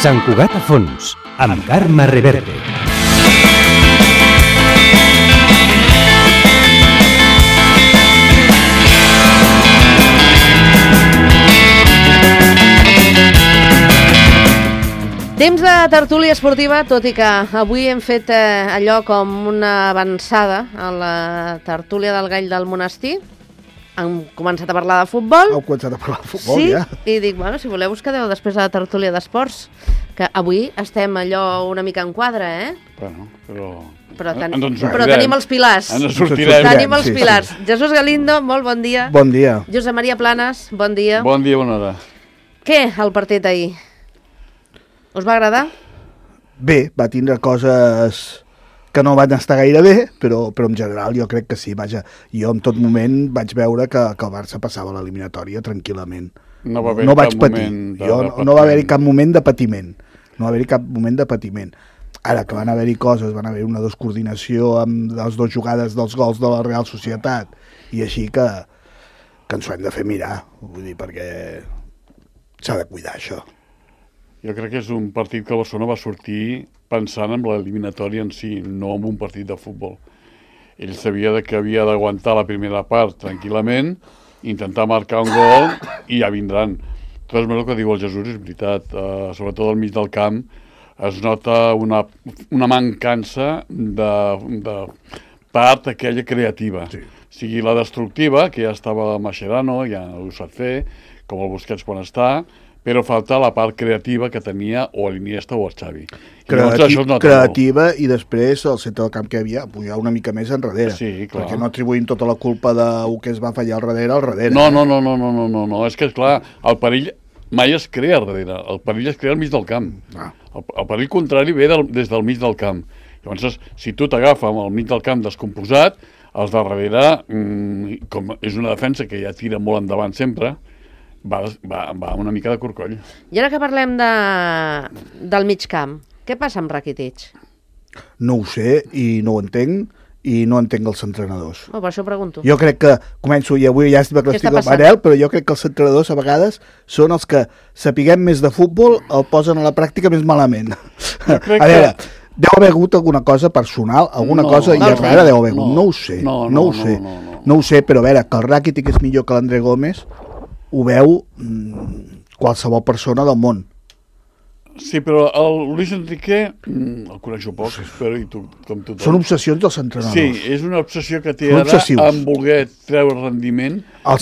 Sant Cugat a fons, amb Carme Reverte. Temps de tertúlia esportiva, tot i que avui hem fet allò com una avançada a la tertúlia del Gall del Monestir. Hem començat a parlar de futbol. Heu començat a parlar de futbol, sí, ja? I dic, bueno, si voleu us quedeu després de la tertúlia d'esports, que avui estem allò una mica en quadre, Bueno, però tenim els pilars. Ens sortirem. Tenim els pilars. Jesús Galindo, molt bon dia. Bon dia. Josep Maria Planes, bon dia. Bon dia, bona hora. Què, el partit ahir? Us va agradar? Bé, va tindre coses que no van estar gaire bé, però en general jo crec que sí. Vaja, jo en tot moment vaig veure que el Barça passava l'eliminatòria tranquil·lament. No va haver no vaig cap patir. moment de No va haver-hi cap moment de patiment. No va haver-hi cap moment de patiment. Ara que van haver-hi coses, van haver una descoordinació amb les dues jugades dels gols de la Real Societat i així que ens ho hem de fer mirar, vull dir, perquè s'ha de cuidar això. Jo crec que és un partit que el Barcelona va sortir pensant en l'eliminatòria en si, no en un partit de futbol. Ell sabia que havia d'aguantar la primera part tranquil·lament, intentar marcar un gol i ja vindran. Tot el que diu el Jesús és veritat, sobretot al mig del camp es nota una mancança de part aquella creativa. Sí. Sigui la destructiva, que ja estava Mascherano, ja ho sap fer, com el Busquets quan està, però falta la part creativa que tenia o l'Iniesta o el Xavi. Creativa i després el centre del camp que havia pujar una mica més enrere. Sí, clar. Perquè no atribuïm tota la culpa del que es va fallar al darrere. No, és que, esclar, el perill mai es crea al darrere, el perill es crea al mig del camp. El perill contrari ve des del mig del camp. Llavors, si tu t'agafes al mig del camp descomposat, els de darrere, com és una defensa que ja tira molt endavant sempre, va una mica de corcoll. I ara que parlem del mig camp, què passa amb Rakitic? No ho sé i no ho entenc, i no entenc els entrenadors. Per això pregunto. Jo crec que, començo, i avui ja estic estic amb Manel, però jo crec que els entrenadors a vegades són els que sapiguem més de futbol, el posen a la pràctica més malament. A veure, deu haver hagut alguna cosa personal, cosa i rara deu haver hagut, no ho sé, no ho sé, però a veure, que el Rakitic és millor que l'André Gómez, ho veu qualsevol persona del món. Sí, però el Luis Enrique el coneixo poc, però i tu, com tothom. Són obsessions dels entrenadors. Sí, és una obsessió que té ara en voler treure rendiment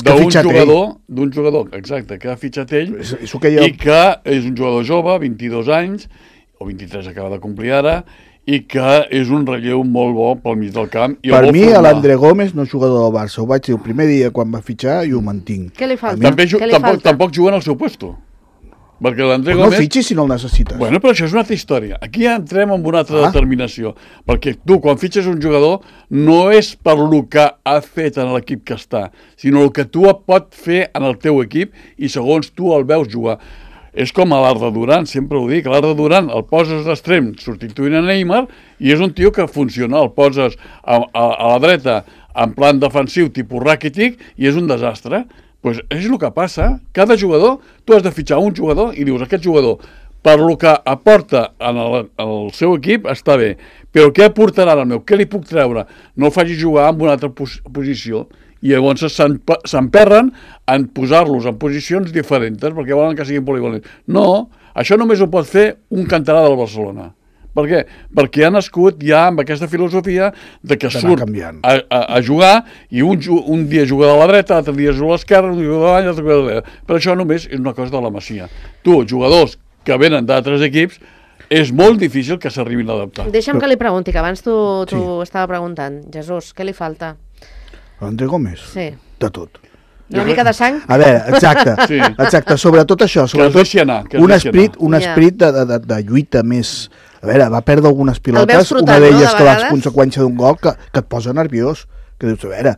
d'un jugador, exacte, que ha fitxat ell i que és un jugador jove, 22 anys, o 23 acaba de complir ara, i que és un relleu molt bo pel mig del camp. Per mi, l'André Gómez no és jugador del Barça. Ho vaig dir el primer dia quan va fitxar i ho mantinc. Què li falta? Tampoc juga en el seu puesto. Perquè l'André Gómez... No fitxis si no el necessites. Bueno, però això és una altra història. Aquí ja entrem en una altra determinació. Perquè tu, quan fitxes un jugador, no és per lo que ha fet en l'equip que està, sinó el que tu pot fer en el teu equip i segons tu el veus jugar. És com a l'Arda Duran, sempre ho dic, l'Arda Duran el poses d'extrem substituint a Neymar i és un tio que funciona, el poses a la dreta en plan defensiu tipus Rakitic i és un desastre. Pues és el que passa, cada jugador, tu has de fitxar un jugador i dius, aquest jugador, per lo que aporta en el seu equip està bé, però què aportarà al meu? Què li puc treure? No el faci jugar en una altra posició. I llavors s'emperren en posar-los en posicions diferents perquè volen que siguin polivalents. No, això només ho pot fer un canterà del Barcelona. Per què? Perquè ha nascut ja amb aquesta filosofia de que surt a jugar i un dia juga de la dreta, l'altre dia juga a l'esquerra, un dia juga de la l'altre juga de la dreta. Però això només és una cosa de la Masia. Tu, jugadors que venen d'altres equips, és molt difícil que s'arribin a adaptar. Deixa'm que li pregunti, que abans tu estava preguntant. Jesús, què li falta? L'André Gómez? Sí. De tot. Una mica de sang? A veure, exacte, sobretot això, un esperit de lluita més... A veure, va perdre algunes pilotes, una d'elles que va a conseqüència d'un gol que et posa nerviós. Que dius, a veure,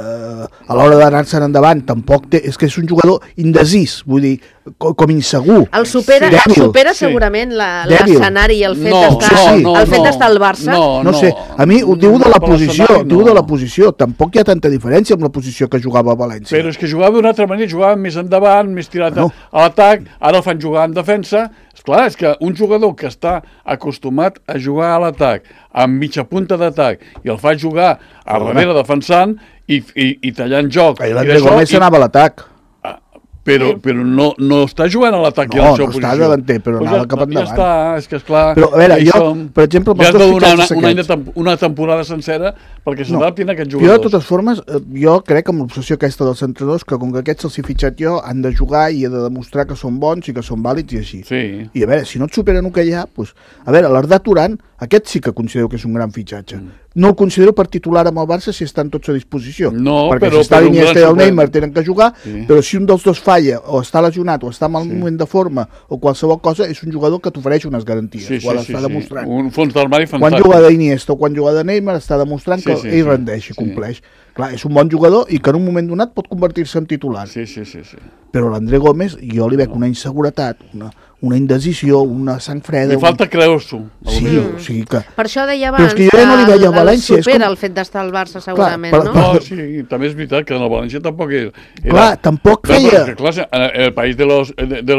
a l'hora d'anar-se'n endavant, tampoc té... És que és un jugador indecís, vull dir, com insegur. El supera segurament l'escenari i el fet d'estar al Barça? No sé, a mi ho diu de la posició, tampoc hi ha tanta diferència amb la posició que jugava a València. Però és que jugava d'una altra manera, jugava més endavant, més tirat a l'atac, ara el fan jugar en defensa, Esclar, és que un jugador que està acostumat a jugar a l'atac, amb mitja punta d'atac, i el fa jugar a darrere defensant i tallant joc... L'André Gómez s'anava a l'atac. Però no està jugant a l'atac i a la seva posició. No, està davanter, però anava cap endavant. Ja està, és que esclar... Però, a veure, jo, per exemple... Ja has de donar una temporada sencera perquè s'adaptin aquests jugadors. Jo, de totes formes, jo crec amb l'obsessió aquesta dels entrenadors que com que aquests els he fitxat jo, han de jugar i he de demostrar que són bons i que són vàlids i així. Sí. I a veure, si no et superen el que hi ha, doncs... A veure, l'Arda Turan, aquest sí que considero que és un gran fitxatge. No el considero per titular amb el Barça si estan tots a disposició. No, perquè però... si està l'Iniesta i el Neymar tenen que jugar, sí. Però si un dels dos falla o està lesionat o està en mal moment de forma o qualsevol cosa, és un jugador que t'ofereix unes garanties. Sí. Demostrant. Un fons d'armari fantàstic. Quan juga d'Iniesta o quan juga de Neymar està demostrant que ell rendeix i compleix. Clar, és un bon jugador i que en un moment donat pot convertir-se en titular. Sí. Però l'André Gómez, jo li veig una inseguretat, una indecisió, una sang freda... Li falta creure-s'ho. Sí, o sigui que... Per això deia abans que jo no li veia a València. Supera el fet d'estar al Barça, segurament, no? No, sí, també és veritat que en el València tampoc era... Clar, tampoc feia... Clar, el país de los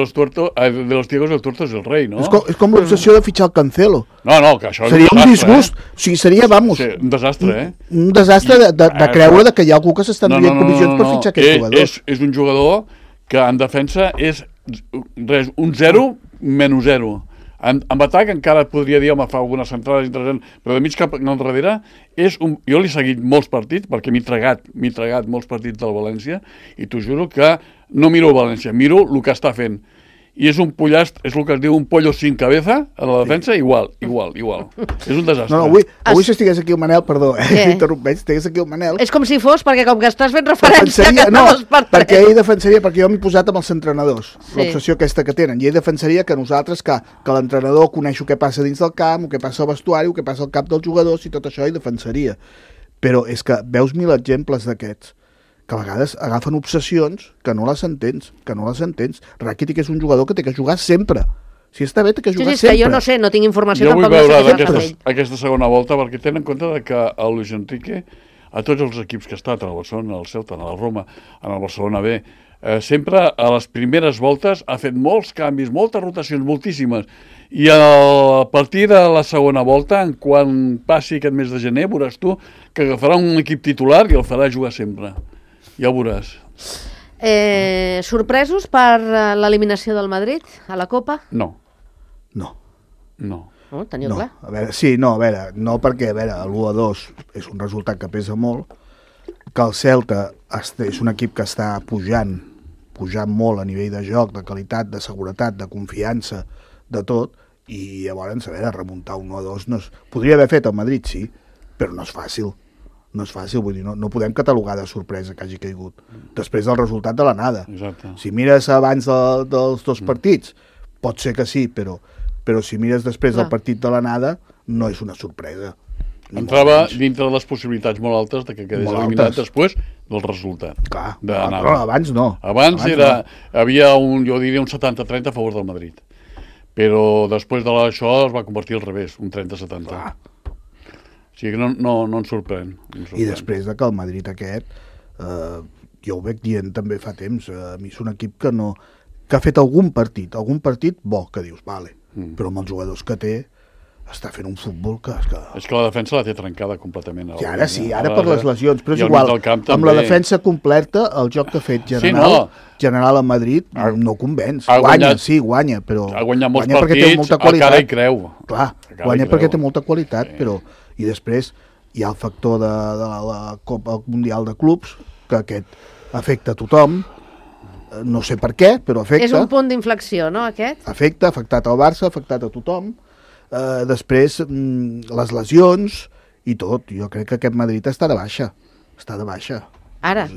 ciegos el tuerto es el rei, no? És com l'obsessió de fitxar el Cancelo. No, que això seria un disgust. O sigui, seria, vamos... Sí, un desastre, Un desastre de creure que hi ha algú que s'estan enviant comissions per fitxar aquest jugador. És un jugador que en defensa és res, un 0 menys 0. En atac encara podria dir, home, fa algunes centrades interessants, però de mig cap enrere jo l'he seguit molts partits, perquè m'he tragat molts partits del València, i t'ho juro que no miro el València, miro el que està fent. I és un pollast, és el que es diu un pollo sin cabeza a la defensa, igual. És un desastre. No, avui si estigués aquí el Manel, perdó, m'interrompeix, si estigués aquí el Manel... És com si fos, perquè com que estàs fent referència... perquè ell defensaria, perquè jo m'he posat amb els entrenadors, l'obsessió aquesta que tenen, i ell defensaria que nosaltres, que l'entrenador coneix el que passa dins del camp, el que passa al vestuari, el que passa al cap dels jugadors, i tot això ell defensaria. Però és que veus 1000 exemples d'aquests, que a vegades agafen obsessions que no les entens. Rakitic és un jugador que té que jugar sempre. Si està bé, té que jugar sempre. Que jo no sé, no tinc informació tampoc. Jo vull veure aquesta segona volta, perquè tenen en compte que el Luis Enrique, a tots els equips que ha estat, a la Barcelona, al Celta, a la Roma, a la Barcelona B, sempre a les primeres voltes ha fet molts canvis, moltes rotacions, moltíssimes. I a partir de la segona volta, quan passi aquest mes de gener, veuràs tu que agafarà un equip titular i el farà jugar sempre. Ja ho veuràs. Sorpresos per l'eliminació del Madrid a la Copa? No. Teniu clar? A veure, no perquè, l'1-2 és un resultat que pesa molt, que el Celta és un equip que està pujant molt a nivell de joc, de qualitat, de seguretat, de confiança, de tot, i llavors, remuntar un 1-2 podria haver fet el Madrid, sí, però no és fàcil. Vull dir, no podem catalogar de sorpresa que hagi caigut després del resultat de l'anada. Exacte. Si mires abans dels dos partits, pot ser que sí, però si mires després del partit de l'anada, no és una sorpresa. Entrava dintre de les possibilitats molt altes de que quedés eliminat després del resultat. Clar, però abans no. Abans havia jo diria un 70-30 a favor del Madrid. Però després d'això es va convertir al revés, un 30-70. Clar. O sigui que no ens sorprèn. I després de que el Madrid aquest, jo ho veig dient també fa temps, a mi és un equip que ha fet algun partit bo, que dius, vale, però amb els jugadors que té, està fent un futbol que... És que la defensa la té trencada completament. I ara sí, ara per les lesions, però és igual, amb la defensa completa, el joc que ha fet general a Madrid no convenç. Guanya, però... Ha guanyat molts partits, al cara hi creu. Clar, guanya perquè té molta qualitat, però... I després hi ha el factor de la Copa Mundial de Clubs, que aquest afecta a tothom, no sé per què, però afecta. És un punt d'inflexió, no, aquest? Ha afectat al Barça, ha afectat a tothom. Després, les lesions i tot. Jo crec que aquest Madrid està de baixa. Ara?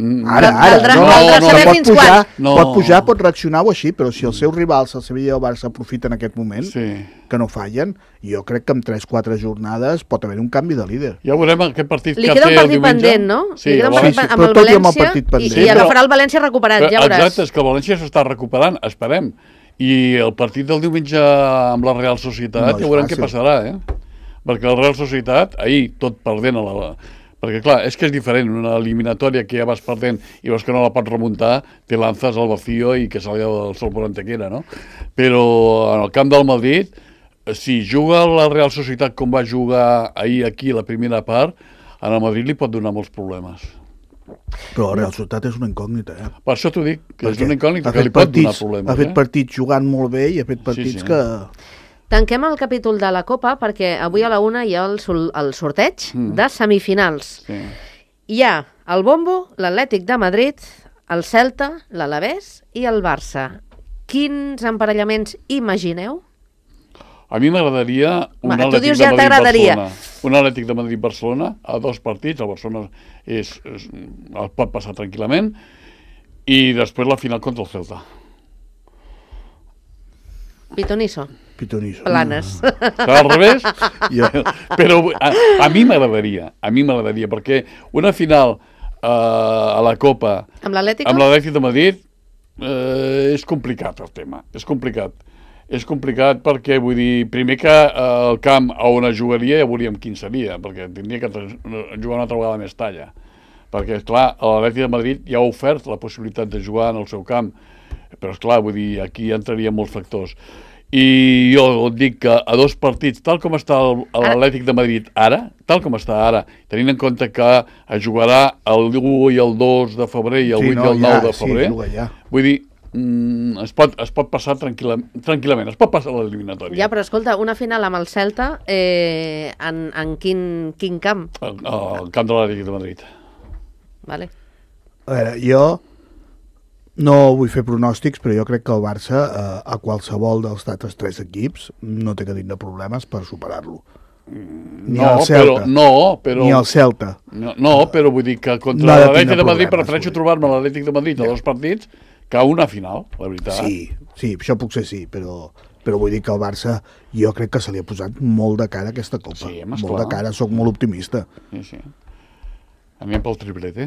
Pot pujar, pot reaccionar o així, però si els seus rivals, el Sevilla i el Barça, aprofiten aquest moment, que no fallen, jo crec que en 3-4 jornades pot haver un canvi de líder. Ja veurem aquest partit que té el Li diumenge. queda un partit pendent, no? Sí, li queda un partit amb el València i agafarà el València recuperat, ja veuràs. Exacte, és que el València s'està recuperant, esperem. I el partit del diumenge amb la Real Societat, ja veurem què passarà, perquè la Real Societat, ahir, tot perdent Perquè, clar, és que és diferent. Una eliminatòria que ja vas perdent i veus que no la pots remuntar, te lanzas al vacío i que salga el sol por antequera, no? Però en el camp del Madrid, si juga la Real Societat com va jugar ahir aquí la primera part, en el Madrid li pot donar molts problemes. Però la Real Societat és una incògnita, Per això t'ho dic, que és una incògnita que li pot donar problemes. Ha fet partits jugant molt bé i ha fet partits que... Tanquem el capítol de la Copa perquè avui a la 1 hi ha el sorteig de semifinals. Sí. Hi ha el Bombo, l'Atlètic de Madrid, el Celta, l'Alavés i el Barça. Quins emparellaments imagineu? A mi m'agradaria un Atlètic de Madrid-Barcelona. Un Atlètic de Madrid-Barcelona a 2 partits. El Barcelona el pot passar tranquil·lament. I després la final contra el Celta. Pitonisso. Planes. Serà al revés? Però a mi m'agradaria, perquè una final a la Copa amb l'Atlètic de Madrid és complicat el tema, és complicat perquè, vull dir, primer que el camp on es jugaria ja veuríem quin seria, perquè tindria que jugar una altra vegada més talla, perquè, esclar, l'Atlètic de Madrid ja ha ofert la possibilitat de jugar en el seu camp, però, esclar, vull dir, aquí entrarien molts factors. I jo et dic que a 2 partits, tal com està l'Atlètic de Madrid ara, tenint en compte que es jugarà el 1 i el 2 de febrer i el 8 i el 9 de febrer, vull dir, es pot passar tranquil·lament, es pot passar l'eliminatòria. Ja, però escolta, una final amb el Celta, en quin camp? El camp de l'Atlètic de Madrid. Vale. A veure, jo no vull fer pronòstics, però jo crec que el Barça, a qualsevol dels altres 3 equips, no té que tindre problemes per superar-lo. Ni el Celta. Ni el Celta. No, però vull dir que contra l'Atlètic de Madrid prefereixo trobar-me l'Atlètic de Madrid a 2 partits que a una final, la veritat. Sí, això potser sí, però vull dir que el Barça jo crec que se li ha posat molt de cara aquesta Copa. Sí, molt de cara, soc molt optimista. Sí. Anem pel triplete.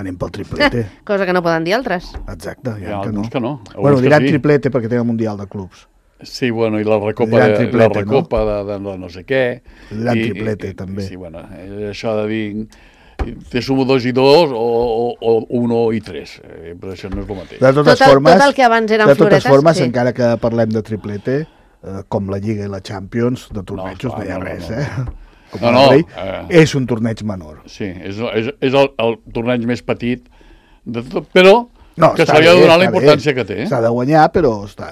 Cosa que no poden dir altres. Exacte, ja que no. Bueno, diran triplete perquè té el Mundial de Clubs. Sí, bueno, i la recopa de no sé què. Diran triplete, també. Sí, bueno, això de dir te sumo 2 i 2 o 1 i 3, però això no és el mateix. De totes formes, floretes, encara que parlem de triplete, com la Lliga i la Champions, de tornejos no hi ha res, és un torneig menor. Sí, és el torneig més petit de tot, però que se li ha de donar la importància que té. S'ha de guanyar, però està...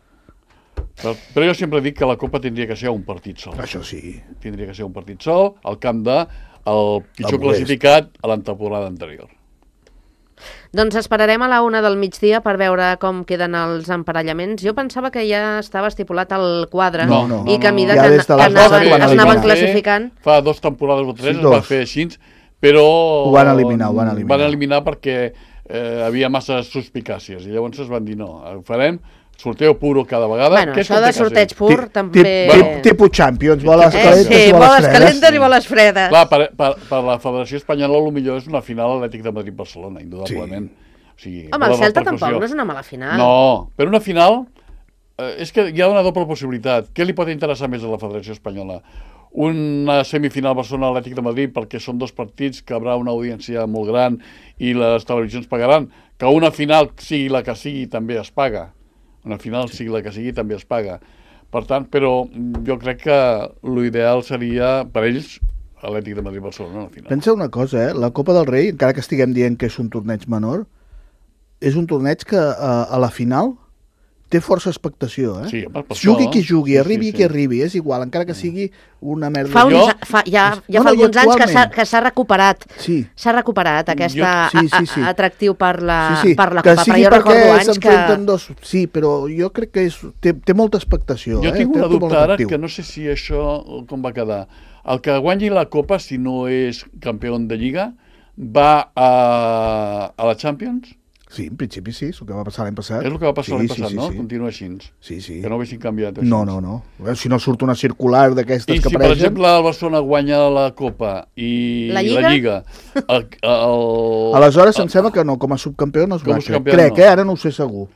Però jo sempre dic que la Copa tindria que ser un partit sol. Això sí. Tindria que ser un partit sol, al camp del pitjor classificat a la temporada anterior. Doncs esperarem a la 1 del migdia per veure com queden els emparellaments. Jo pensava que ja estava estipulat el quadre i que a mida que es anaven classificant... Fa 2 temporades o 3 es va fer així, però... Ho van eliminar. Van eliminar perquè havia massa suspicàcies i llavors es van dir no, farem sorteu puro cada vegada. Bueno, això de sorteig pur també... Tipus Champions, boles calentes i boles calentes i boles fredes. Clar, per la Federació Espanyola el millor és una final Atlètic de Madrid-Barcelona, indudablement. Home, el Celta tampoc no és una mala final. No, però una final és que hi ha una doble possibilitat. Què li pot interessar més a la Federació Espanyola? Una semifinal Barcelona-Atlètic de Madrid perquè són 2 partits que haurà una audiència molt gran i les televisions pagaran, que una final, sigui la que sigui, també es paga. Una final, sigui la que sigui, també es paga. Per tant, però jo crec que l'ideal seria, per ells, Atlètic de Madrid-Barcelona al final. Pensa una cosa, la Copa del Rei, encara que estiguem dient que és un torneig menor, és un torneig que a la final té força expectació, Sí, jugui qui jugui, arribi qui arribi, és igual, encara que sigui una merda. Ja fa alguns anys que s'ha recuperat. Sí. S'ha recuperat aquest atractiu per la Copa, però jo recordo anys que... Sí, però jo crec que té molta expectació. Jo tinc una dubte ara que no sé si això com va quedar. El que guanyi la Copa, si no és campió de Lliga, va a la Champions? Sí, en principi sí, és el que va passar l'any passat. És el que va passar l'any passat, no? Continua així. Sí. Que no haguessin canviat així. No. Si no surt una circular d'aquestes que apareixen... I si, per exemple, el Barcelona guanya la Copa i la Lliga... Aleshores em sembla que no, com a subcampió no es va. Crec, ara no ho sé segur.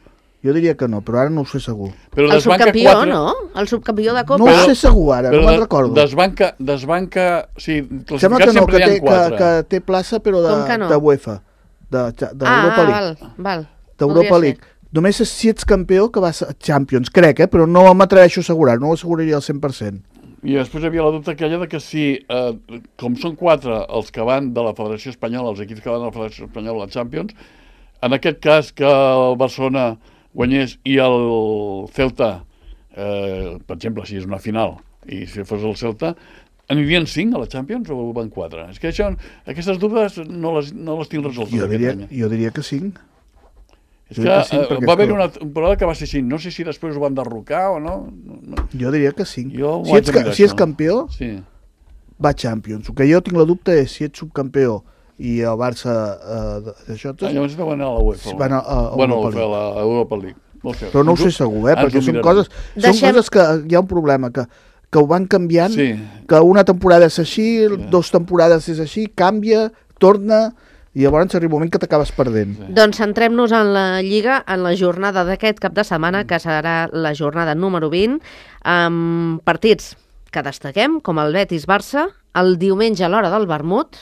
Jo diria que no, però ara no ho sé segur. Però El subcampió, no? El subcampió de Copa. No ho sé segur ara, no me'n recordo. Desbanca... Sí, sembla que no, que té plaça, però no? de UEFA, d'Europa League. Val. D'Europa League. Només si ets campió que vas a Champions, crec, però no m'atreveixo a assegurar, no ho asseguraria al 100%. I després hi havia la dubte aquella de que si, com són 4 els que van de la Federació Espanyola, els equips que van de la Federació Espanyola a la Champions, en aquest cas que el Barcelona guanyés i el Celta, per exemple, si és una final, i si fos el Celta, anirien 5 a la Champions o van 4? És que aquestes dubtes no les tinc resoltes. Jo diria que 5. És que va haver una temporada que va ser 5. No sé si després ho van derrocar o no. Jo diria que 5. Si és campió, va a Champions. El que jo tinc la dubte és si ets subcampió i el Barça llavors van anar a la UEFA. Van a la Europa League. Però no ho sé segur, perquè són coses que hi ha un problema, que ho van canviant, que una temporada és així, 2 temporades és així, canvia, torna, i llavors arriba un moment que t'acabes perdent. Doncs centrem-nos en la Lliga, en la jornada d'aquest cap de setmana, que serà la jornada número 20, amb partits que destaquem, com el Betis-Barça, el diumenge a l'hora del vermut.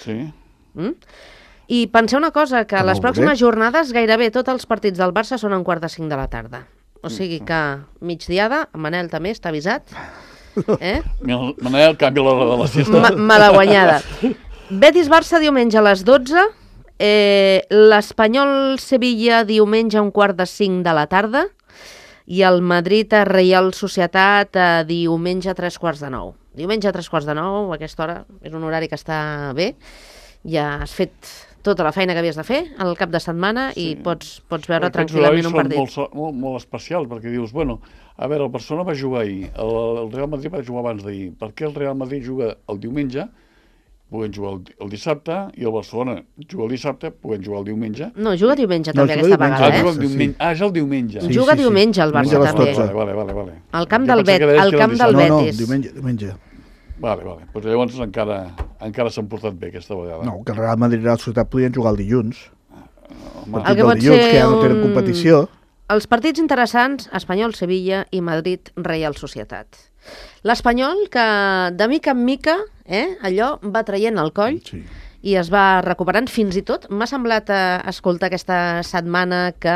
I penseu una cosa, que les pròximes jornades gairebé tots els partits del Barça són a 4:45 de la tarda. O sigui que migdiada, Manel també està avisat. Manel, canvia l'hora de la siesta. Malaguanyada. Betis-Barça diumenge a les 12, l'Espanyol-Sevilla diumenge a 4:45 de la tarda i el Madrid-Reial Societat diumenge a 8:45. Diumenge a 8:45, a aquesta hora, és un horari que està bé. Ja has fet tota la feina que havies de fer al cap de setmana i pots veure tranquil·lament un partit. Aquests horaris són molt especials, perquè dius, a veure, el Barcelona va jugar ahir, el Real Madrid va jugar abans d'ahir. Per què el Real Madrid juga el diumenge? Puguem jugar el dissabte, i el Barcelona juga el dissabte, puguem jugar el diumenge. No, juga diumenge també aquesta vegada, és el diumenge. Juga diumenge el Barça també. Vale. Al camp del Betis. No, diumenge. Vale. Pues llavors encara s'han portat bé aquesta vegada. No, que el Real Madrid i el Societat podien jugar el dilluns. El que pot ser que ja no tenen competició. Els partits interessants, Espanyol-Sevilla i Madrid-Reial Societat. L'Espanyol, que de mica en mica allò va traient el coll i es va recuperant fins i tot. M'ha semblat escoltar aquesta setmana que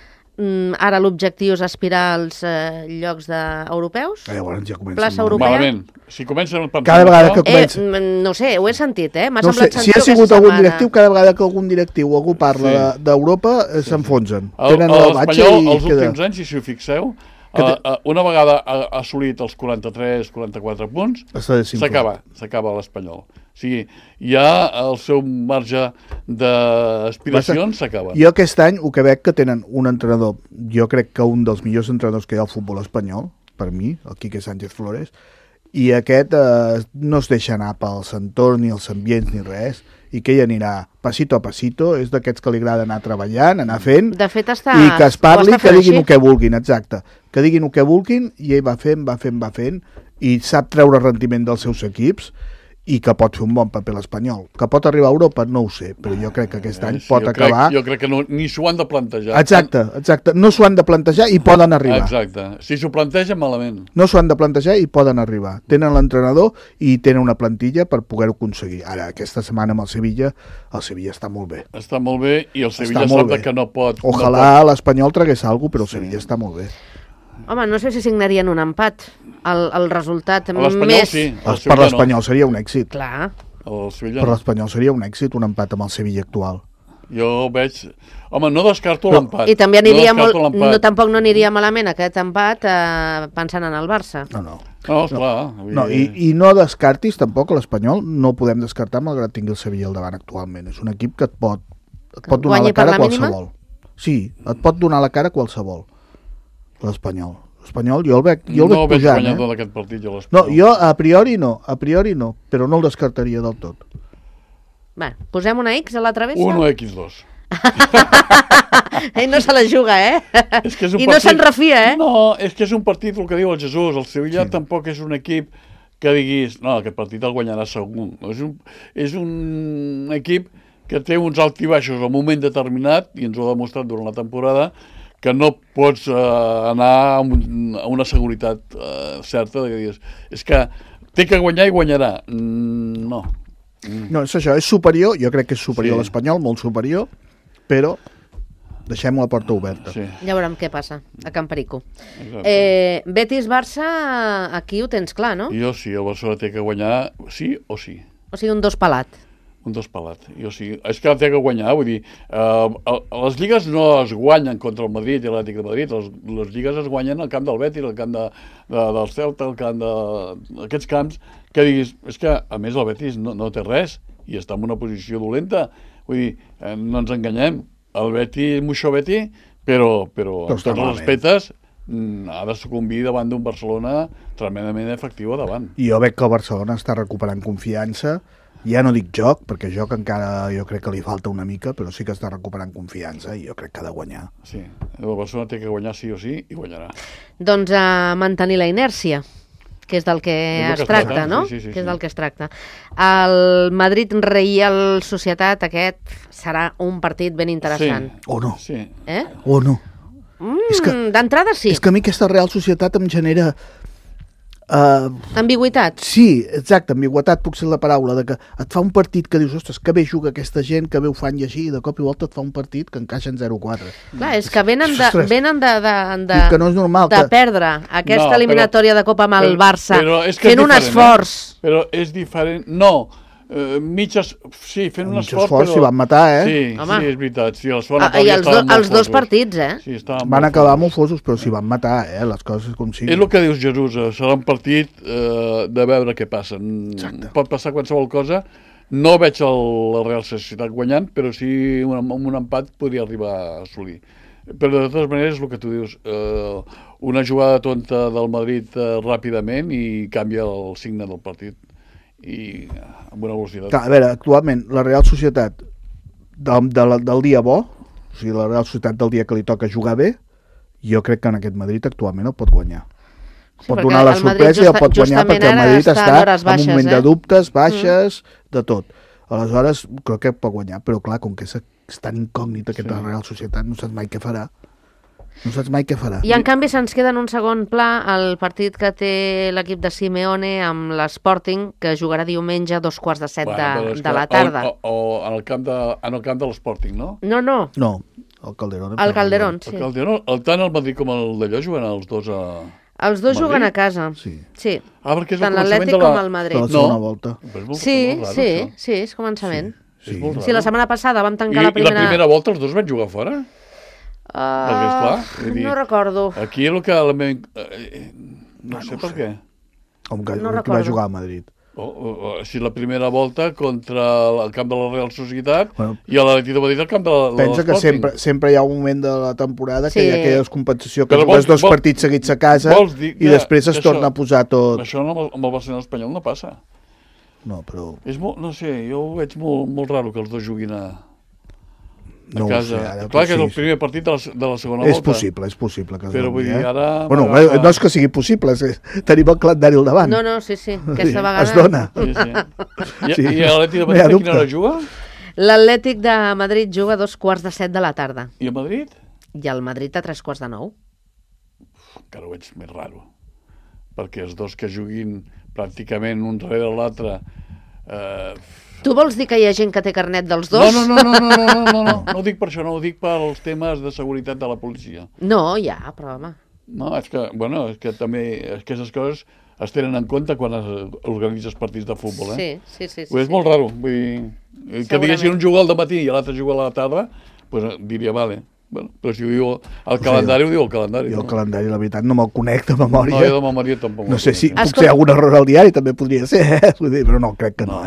ara l'objectiu és aspirar als llocs europeus. Llavors ja comencen. Plaça europea. Malament. Si comencen a pensar... Cada vegada que comencen... no sé, ho he sentit, m'ha no semblat sé, si ha sigut algun directiu, cada vegada que algun directiu o algú parla d'Europa, s'enfonsen. Tenen la batxa i els últims anys, si ho fixeu, una vegada ha assolit els 43-44 punts, s'acaba l'Espanyol. O sigui, ja el seu marge d'aspiracions s'acaba. Jo aquest any, el que veig que tenen un entrenador, jo crec que un dels millors entrenadors que hi ha al futbol espanyol, per mi, el Quique Sánchez Flores, i aquest no es deixa anar pels entorns, ni els ambients, ni res, i que ell anirà passito a passito, és d'aquests que li agrada anar treballant, anar fent, de fet i que es parli, que diguin el que vulguin, exacte, que diguin el que vulguin, i ell va fent, i sap treure rendiment dels seus equips, i que pot fer un bon paper l'Espanyol. Que pot arribar a Europa, no ho sé, però jo crec que aquest any pot acabar... Jo crec que ni s'ho han de plantejar. Exacte, no s'ho han de plantejar i poden arribar. Exacte, si s'ho plantegen, malament. No s'ho han de plantejar i poden arribar. Tenen l'entrenador i tenen una plantilla per poder-ho aconseguir. Ara, aquesta setmana amb el Sevilla està molt bé. Està molt bé i el Sevilla sap que no pot... Ojalà l'Espanyol tragués alguna cosa, però el Sevilla està molt bé. Home, no sé si signarien un empat. El resultat més... Sí, per l'Espanyol seria un èxit. Clar. Per l'Espanyol seria un èxit un empat amb el Sevilla actual. Jo veig... Home, no descarto l'empat. I també aniria tampoc no aniria malament aquest empat pensant en el Barça. No, esclar. I no descartis tampoc l'Espanyol, no podem descartar malgrat tingui el Sevilla al davant actualment. És un equip que et pot donar la cara a qualsevol. Sí, et pot donar la cara a qualsevol. L'Espanyol, jo el veig pujant. No veig guanyador d'aquest partit, jo l'Espanyol. No, jo a priori no, però no el descartaria del tot. Bé, posem una X a la travessa? 1x2. Ell no se la juga, I no se'n refia, No, és que és un partit, el que diu el Jesús, el Sevilla tampoc és un equip que diguis, no, aquest partit el guanyarà segur. És un equip que té uns alts i baixos al moment determinat, i ens ho ha demostrat durant la temporada, que no pots anar a una seguretat certa de que digues, és que té que guanyar i guanyarà. No. No, és això, és superior, jo crec que és superior a l'Espanyol, molt superior, però deixem la porta oberta. Sí. Ja veurem què passa a Can Perico. Betis-Barça, aquí ho tens clar, no? Jo sí, el Barcelona té que guanyar sí o sí. O sigui, un dos pelat. Un dos pelat. Jo sí. És que té que guanyar, vull dir, les lligues no es guanyen contra el Madrid i l'Atlètic de Madrid, les lligues es guanyen al camp del Betis, al camp del Celta, al camp d'aquests camps, que diguis, és que a més el Betis no té res i està en una posició dolenta. Vull dir, no ens enganyem, el Betis, Moixó Beti, però amb tots els respectes ha de sucumbir davant d'un Barcelona tremendament efectiu a davant. I jo veig que el Barcelona està recuperant confiança. Ja no dic joc, perquè joc encara jo crec que li falta una mica, però sí que està recuperant confiança i jo crec que ha de guanyar. Sí, el Barcelona té que guanyar sí o sí i guanyarà. Doncs a mantenir la inèrcia, que és del que es tracta, no? Sí. Que és del que es tracta. El Madrid-Real Societat, aquest serà un partit ben interessant. Sí. O no. Sí. O no. D'entrada sí. És que a mi aquesta Real Societat em genera... ambigüitat. Sí, exacte, ambigüitat puc ser la paraula, de que et fa un partit que dius, ostres, que bé juga aquesta gent, que bé ho fan i així, i de cop i volta et fa un partit que encaixa en 0-4. Clar, és que venen de que no és normal, de perdre aquesta eliminatòria de Copa amb el Barça, fent un esforç. Però és diferent, no, fent un esforç, però... s'hi van matar, Sí, és veritat. Sí, i els dos partits, Sí, van acabar mofosos, però s'hi van matar, les coses com sigui. És el que dius, Jesús, serà un partit de veure què passa. Pot passar qualsevol cosa. No veig la Real Societat guanyant, però sí amb un empat podria arribar a assolir. Però de totes maneres, el que tu dius, una jugada tonta del Madrid ràpidament i canvia el signe del partit. I amb una velocitat. A veure, actualment la Real Societat del dia bo, o sigui, la Real Societat del dia que li toca jugar bé, jo crec que en aquest Madrid actualment el pot guanyar. Pot donar la sorpresa i el pot guanyar perquè el Madrid està en un moment de dubtes, baixes, de tot. Aleshores, crec que pot guanyar, però clar, com que és tan incògnita aquesta Real Societat, no saps mai què farà. I en canvi se'ns queda en un segon pla el partit que té l'equip de Simeone amb l'Sporting, que jugarà diumenge a 6:45 de la tarda. O en el camp de l'Sporting, no? No, el Calderón. El Calderón, sí. El Calderón, tant el Madrid com el d'allò juguen els dos a... Els dos juguen a casa. Sí. Perquè és tant l'Atlètic com el Madrid. La segona volta. Sí, és començament. Sí, la setmana passada vam tancar la primera... I la primera volta els dos van jugar fora? No recordo. Aquí el que no sé per què. Com que va jugar a Madrid. Si la primera volta contra el camp de la Real Societat i a l'Atlètic de Madrid al camp de l'Sporting. Pensa que sempre hi ha un moment de la temporada que hi ha aquella descompensació, que jugues dos partits seguits a casa i després es torna a posar tot. Això amb el Barcelona espanyol no passa. No, però... No sé, jo ho veig molt raro que els dos juguin a casa. Clar que és el primer partit de la segona volta. És possible que però vull dir, ara... Bueno, no és que sigui possible, tenim el calendari al davant. No, sí, aquesta vegada... Es dona. I l'Atlètic de Madrid a quina hora juga? L'Atlètic de Madrid juga a 6:45 de la tarda. I el Madrid? I el Madrid a 8:45. Encara ho veig més raro, perquè els dos que juguin pràcticament un darrere l'altre... Tu vols dir que hi ha gent que té carnet dels dos? No ho dic per això, no ho dic pels temes de seguretat de la policia. No, ja, però home. No, és que també aquestes coses es tenen en compte quan organitzes partits de futbol, Sí. És molt raro, vull dir, que diguessin un juga al dematí i l'altre juga a la tarda, doncs diria, vale. Bueno, però si ho diu el calendari, ho diu el calendari. Jo el calendari, la veritat, no me'l conec de memòria. No, jo de memòria tampoc. No sé si puc fer algun error al diari, també podria ser, però no, crec que no,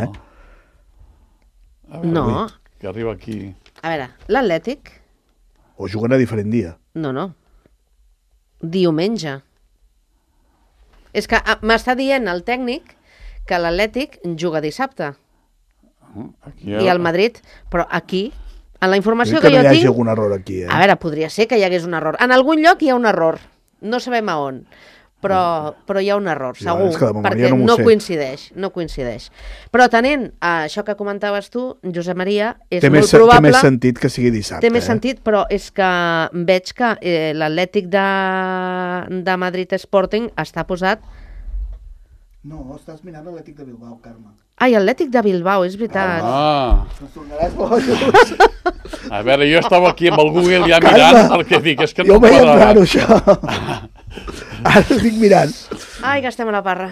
No. Que arriba aquí... A veure, l'Atlètic... O juguen a diferent dia. No. Diumenge. És que m'està dient el tècnic que l'Atlètic juga dissabte. I el Madrid... Però aquí, en la informació que jo tinc... Que no hi hagi algun error aquí, A veure, podria ser que hi hagués un error. En algun lloc hi ha un error. No sabem a on. però hi ha un error, Ja, segur, és que de memòria perquè no m'ho no sé. coincideix. Però tenint això que comentaves tu, Josep Maria, és Té molt més probable... sentit que sigui dissabte. Té més sentit, però és que veig que l'Atlètic de Madrid Sporting està posat... No, estàs mirant l'Atlètic de Bilbao, Carme. Ai, Atlètic de Bilbao, és veritat. Ah, Ens tornaràs bojos. a veure, jo estava aquí amb el Google ja mirant perquè dic, és que Jo no ho veia quadrava. raro, això. Ara estic mirant. Ai, que estem a la parra.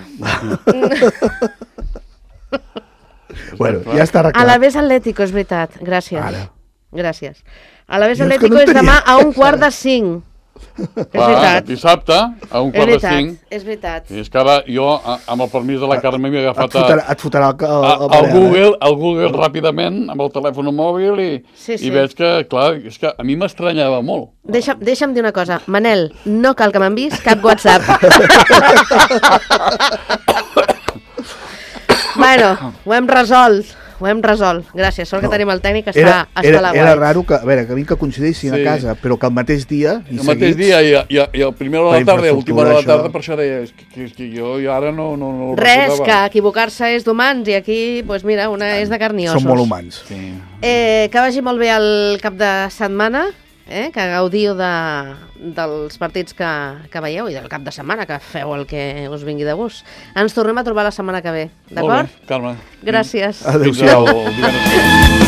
Bueno, ja està arreglat. Alavés Atlético, és veritat. Gràcies. Ara. Gràcies. Alavés Jo és que Atlético no és demà tenia. a 1:45. És veritat. Dissabte, a un És quart de veritat, cinc. és veritat. I és que ara jo, amb el permís de la Carme, m'he agafat Et fotrà el al Google ràpidament, amb el telèfon mòbil, Sí, sí. i veig que, clar, és que a mi m'estranyava molt. Deixa'm dir una cosa. Manel, no cal que m'enviïs cap WhatsApp. Bueno, ho hem resolt. Gràcies, sort que tenim el tècnic que està a la Era guai. raro que, a veure, que vinc que coincideixin Sí. a casa, però que el mateix dia i El mateix dia i a primera hora de la tarda i a última hora de la infraestructura, tarda, per això deia, és que jo ara no ho Res, que recordava. equivocar-se és d'humans i aquí, doncs mira, una és de carn i ossos. Són molt humans. Sí. Que vagi molt bé el cap de setmana, que gaudiu dels partits que veieu i del cap de setmana, que feu el que us vingui de gust. Ens tornem a trobar la setmana que ve, Molt d'acord? bé, Carme. Gràcies. Adéu-siau. Fins el divendres.